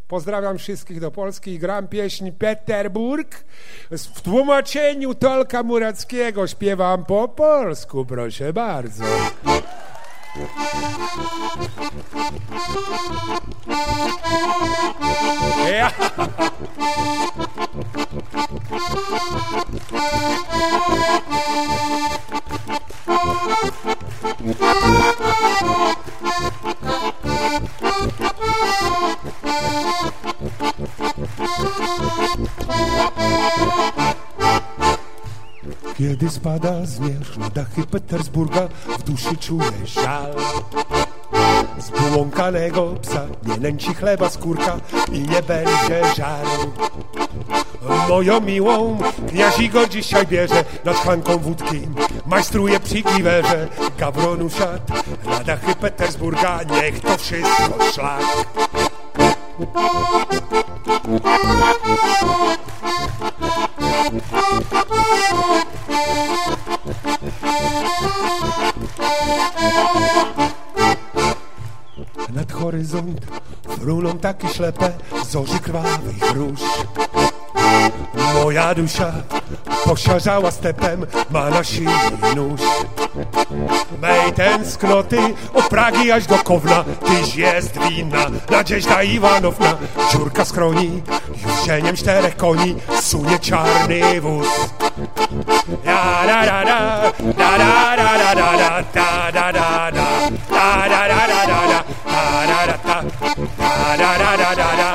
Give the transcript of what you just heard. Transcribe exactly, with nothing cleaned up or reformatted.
Pozdrawiam wszystkich do Polski i gram pieśń Peterburg w tłumaczeniu Tolka Murackiego. Śpiewam po polsku, proszę bardzo. Ja. Kiedy spada zmierzch na dachy Petersburga, w duszy czuję żal. Zbłąkanego psa nie nęci chleba skórka i nie będzie żaru. Moją miłą kniaź Igor dzisiaj bierze nad szklanką wódki, majstruje przy giwerze. Gawronu siadł na dachy Petersburga, niech to wszystko szlak. Nad horyzont fruną takie ślepe zorzy krwawych róż. Moja dusza posiarzała stepem, ma na szyi nóż. Mej tęsknoty od Pragi aż do Kowna, tyś jest winna, Nadzieźda Iwanowna. Dziurka z kroni, już cieniem czterech koni sunie czarny wóz. Da da da da, da da da da da, da da da da, da da da da da, da da da da, da da da da da.